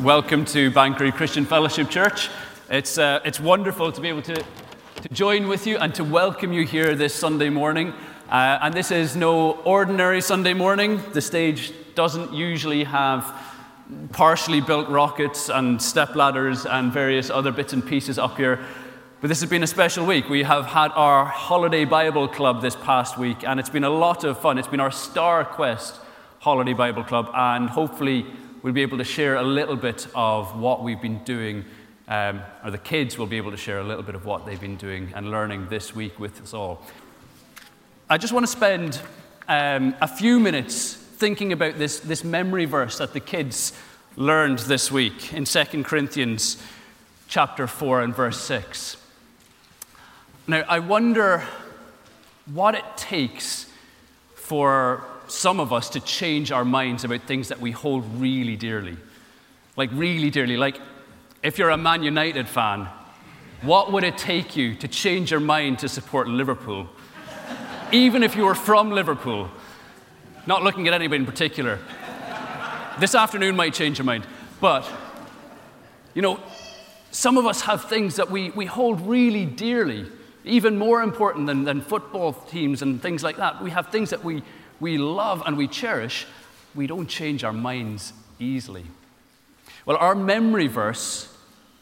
Welcome to Banchory Christian Fellowship Church. It's wonderful to be able to join with you and to welcome you here this Sunday morning. And this is no ordinary Sunday morning. The stage doesn't usually have partially built rockets and stepladders and various other bits and pieces up here. But this has been a special week. We have had our Holiday Bible Club this past week, and it's been a lot of fun. It's been our Star Quest Holiday Bible Club, and hopefully we'll be able to share a little bit of what we've been doing, or the kids will be able to share a little bit of what they've been doing and learning this week with us all. I just want to spend a few minutes thinking about this memory verse that the kids learned this week in 2 Corinthians chapter 4 and verse 6. Now, I wonder what it takes for some of us to change our minds about things that we hold really dearly. Like, really dearly. Like, if you're a Man United fan, what would it take you to change your mind to support Liverpool? Even if you were from Liverpool. Not looking at anybody in particular. This afternoon might change your mind. But, you know, some of us have things that we hold really dearly, even more important than football teams and things like that. We have things that we love and we cherish. We don't change our minds easily. Well, our memory verse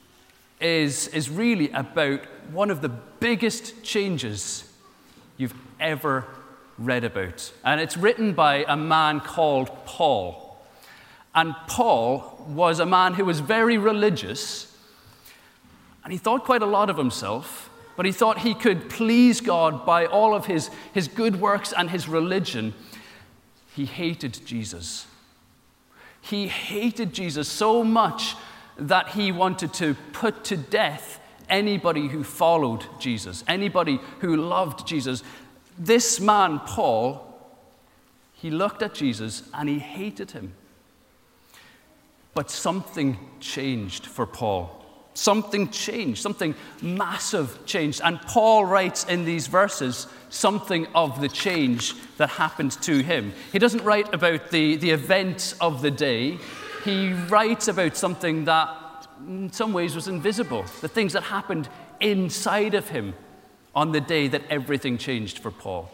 is really about one of the biggest changes you've ever read about. And it's written by a man called Paul. And Paul was a man who was very religious, and he thought quite a lot of himself, but he thought he could please God by all of his good works and his religion. He hated Jesus. He hated Jesus so much that he wanted to put to death anybody who followed Jesus, anybody who loved Jesus. This man, Paul, he looked at Jesus and he hated him. But something changed for Paul. Something changed, something massive changed. And Paul writes in these verses something of the change that happened to him. He doesn't write about the events of the day. He writes about something that in some ways was invisible, the things that happened inside of him on the day that everything changed for Paul.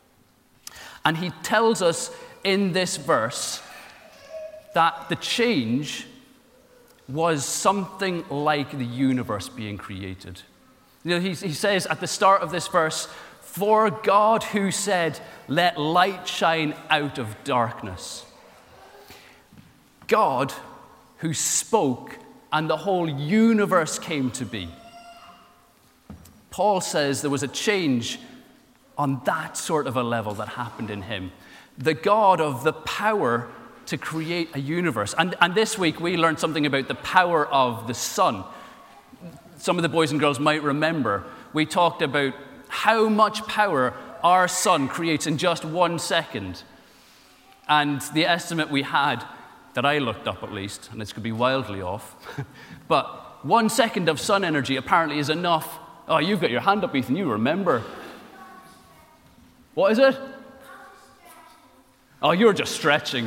And he tells us in this verse that the change was something like the universe being created. You know, he says at the start of this verse, "For God who said, 'Let light shine out of darkness.'" God who spoke and the whole universe came to be. Paul says there was a change on that sort of a level that happened in him. The God of the power to create a universe. And this week we learned something about the power of the sun. Some of the boys and girls might remember we talked about how much power our sun creates in just 1 second. And the estimate we had, that I looked up at least, and this could be wildly off, but 1 second of sun energy apparently is enough. Oh, you've got your hand up, Ethan, you remember. What is it? Oh, you're just stretching.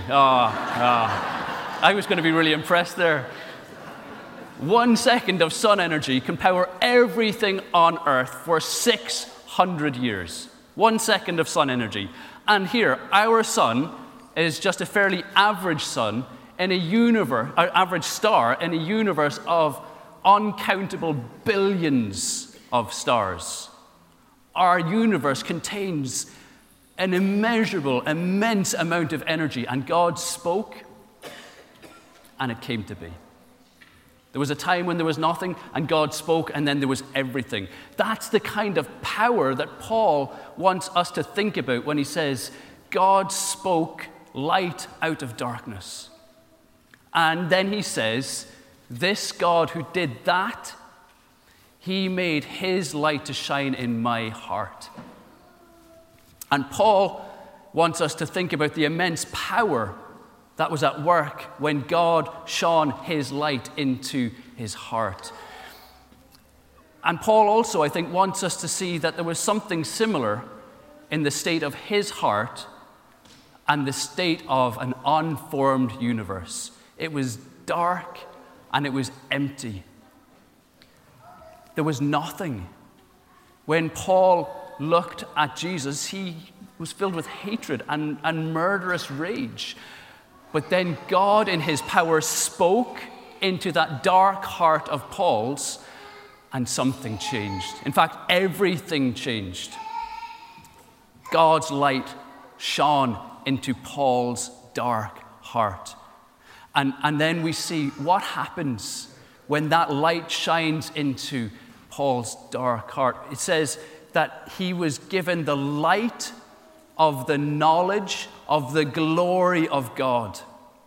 I was going to be really impressed there. 1 second of sun energy can power everything on Earth for 600 years. 1 second of sun energy. And here, our sun is just a fairly average sun in a universe, an average star in a universe of uncountable billions of stars. Our universe contains an immeasurable, immense amount of energy, and God spoke, and it came to be. There was a time when there was nothing, and God spoke, and then there was everything. That's the kind of power that Paul wants us to think about when he says, God spoke light out of darkness. And then he says, this God who did that, he made his light to shine in my heart. And Paul wants us to think about the immense power that was at work when God shone his light into his heart. And Paul also, I think, wants us to see that there was something similar in the state of his heart and the state of an unformed universe. It was dark and it was empty. There was nothing. When Paul looked at Jesus, he was filled with hatred and murderous rage. But then God, in his power, spoke into that dark heart of Paul's, and something changed. In fact, everything changed. God's light shone into Paul's dark heart. And then we see what happens when that light shines into Paul's dark heart. It says that he was given the light of the knowledge of the glory of God.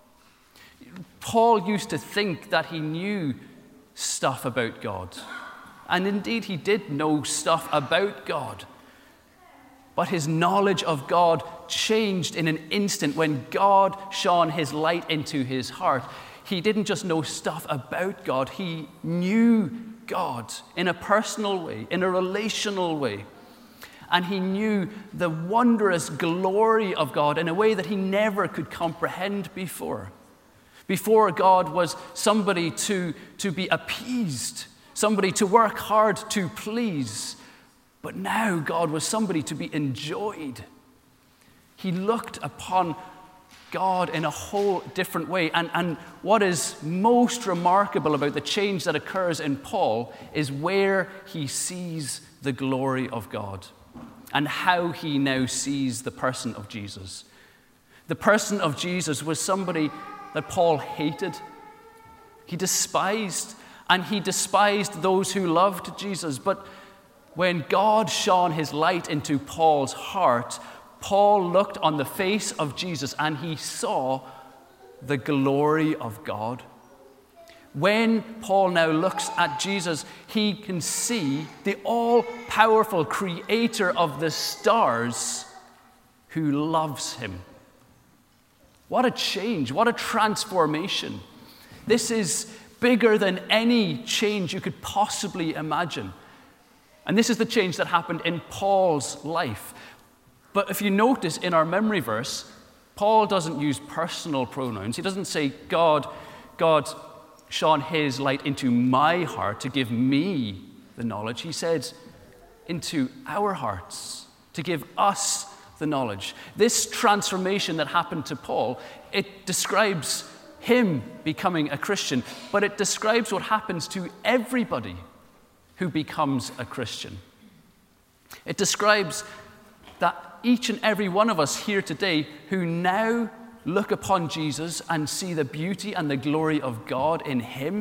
Paul used to think that he knew stuff about God. And indeed, he did know stuff about God. But his knowledge of God changed in an instant when God shone his light into his heart. He didn't just know stuff about God, he knew God in a personal way, in a relational way. And he knew the wondrous glory of God in a way that he never could comprehend before. Before, God was somebody to be appeased, somebody to work hard to please. But now God was somebody to be enjoyed. He looked upon God in a whole different way. And what is most remarkable about the change that occurs in Paul is where he sees the glory of God and how he now sees the person of Jesus. The person of Jesus was somebody that Paul hated. He despised, and he despised those who loved Jesus. But when God shone his light into Paul's heart, Paul looked on the face of Jesus and he saw the glory of God. When Paul now looks at Jesus, he can see the all-powerful creator of the stars who loves him. What a change, what a transformation. This is bigger than any change you could possibly imagine. And this is the change that happened in Paul's life. But if you notice in our memory verse, Paul doesn't use personal pronouns. He doesn't say, God shone his light into my heart to give me the knowledge. He said, into our hearts, to give us the knowledge. This transformation that happened to Paul, it describes him becoming a Christian, but it describes what happens to everybody who becomes a Christian. It describes that each and every one of us here today who now look upon Jesus and see the beauty and the glory of God in him,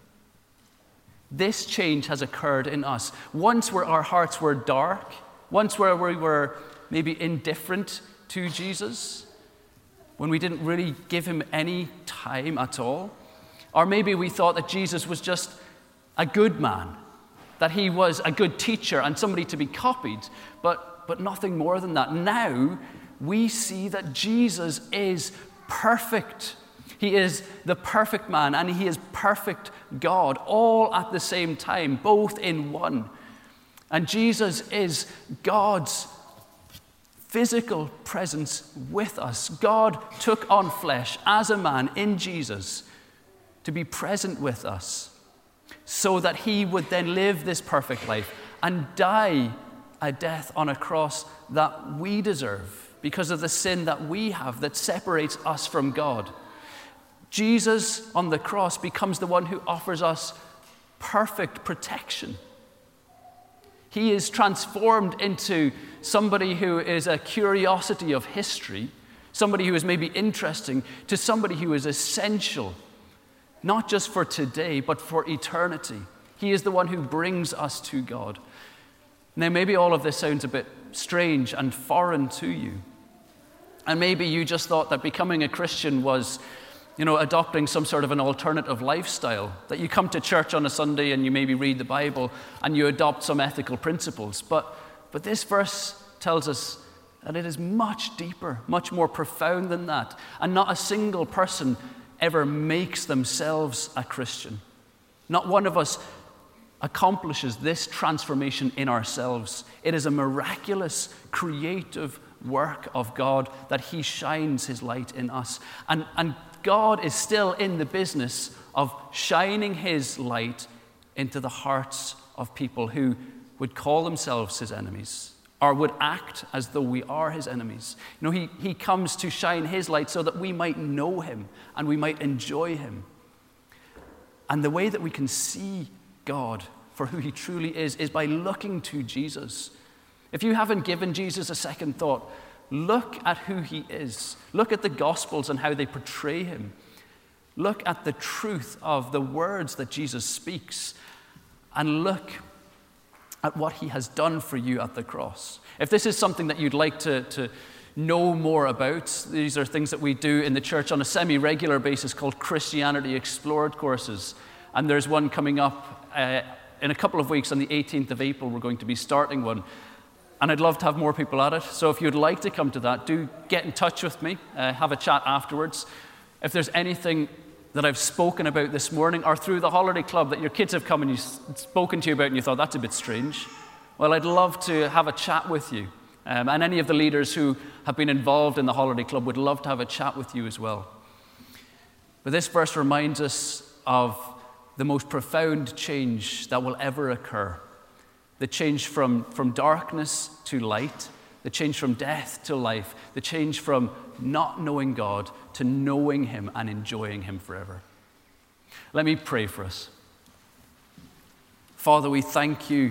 this change has occurred in us. Once where our hearts were dark, once where we were maybe indifferent to Jesus, when we didn't really give him any time at all, or maybe we thought that Jesus was just a good man, that he was a good teacher and somebody to be copied, but nothing more than that. Now we see that Jesus is perfect. He is the perfect man and he is perfect God, all at the same time, both in one. And Jesus is God's physical presence with us. God took on flesh as a man in Jesus to be present with us so that he would then live this perfect life and die a death on a cross that we deserve because of the sin that we have that separates us from God. Jesus on the cross becomes the one who offers us perfect protection. He is transformed into somebody who is a curiosity of history, somebody who is maybe interesting, to somebody who is essential, not just for today, but for eternity. He is the one who brings us to God. Now, maybe all of this sounds a bit strange and foreign to you. And maybe you just thought that becoming a Christian was, adopting some sort of an alternative lifestyle, that you come to church on a Sunday and you maybe read the Bible and you adopt some ethical principles. But this verse tells us that it is much deeper, much more profound than that. And not a single person ever makes themselves a Christian. Not one of us accomplishes this transformation in ourselves. It is a miraculous, creative work of God that he shines his light in us. And God is still in the business of shining his light into the hearts of people who would call themselves his enemies or would act as though we are his enemies. You know, he comes to shine his light so that we might know him and we might enjoy him. And the way that we can see God for who he truly is by looking to Jesus. If you haven't given Jesus a second thought, look at who he is. Look at the Gospels and how they portray him. Look at the truth of the words that Jesus speaks. And look at what he has done for you at the cross. If this is something that you'd like to know more about, these are things that we do in the church on a semi-regular basis called Christianity Explored courses. And there's one coming up in a couple of weeks on the 18th of April. We're going to be starting one. And I'd love to have more people at it. So if you'd like to come to that, do get in touch with me, have a chat afterwards. If there's anything that I've spoken about this morning or through the holiday club that your kids have come and you've spoken to you about and you thought, that's a bit strange, well, I'd love to have a chat with you. And any of the leaders who have been involved in the holiday club would love to have a chat with you as well. But this verse reminds us of the most profound change that will ever occur. The change from darkness to light, the change from death to life, the change from not knowing God to knowing him and enjoying him forever. Let me pray for us. Father, we thank you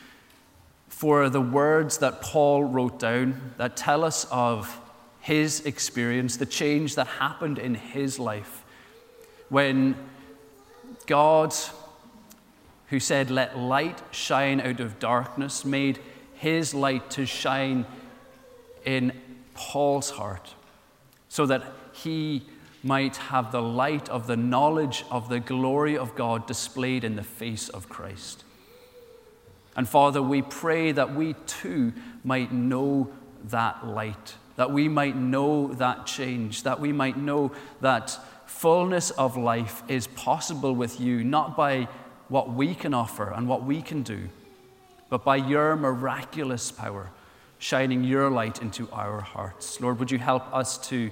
for the words that Paul wrote down that tell us of his experience, the change that happened in his life when God, who said, "Let light shine out of darkness," made his light to shine in Paul's heart so that he might have the light of the knowledge of the glory of God displayed in the face of Christ. And Father, we pray that we too might know that light, that we might know that change, that we might know that fullness of life is possible with you, not by what we can offer and what we can do, but by your miraculous power, shining your light into our hearts. Lord, would you help us to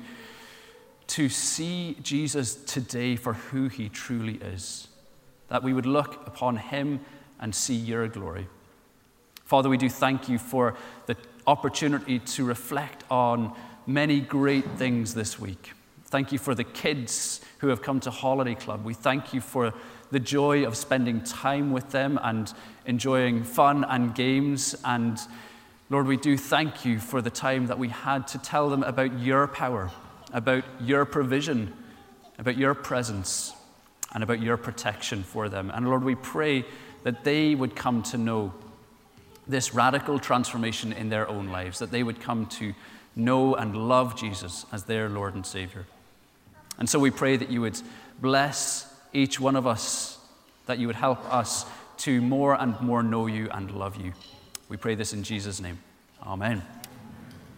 see Jesus today for who he truly is, that we would look upon him and see your glory. Father, we do thank you for the opportunity to reflect on many great things this week. Thank you for the kids who have come to Holiday Club. We thank you for the joy of spending time with them and enjoying fun and games. And Lord, we do thank you for the time that we had to tell them about your power, about your provision, about your presence, and about your protection for them. And Lord, we pray that they would come to know this radical transformation in their own lives, that they would come to know and love Jesus as their Lord and Savior. And so we pray that you would bless each one of us, that you would help us to more and more know you and love you. We pray this in Jesus' name. Amen.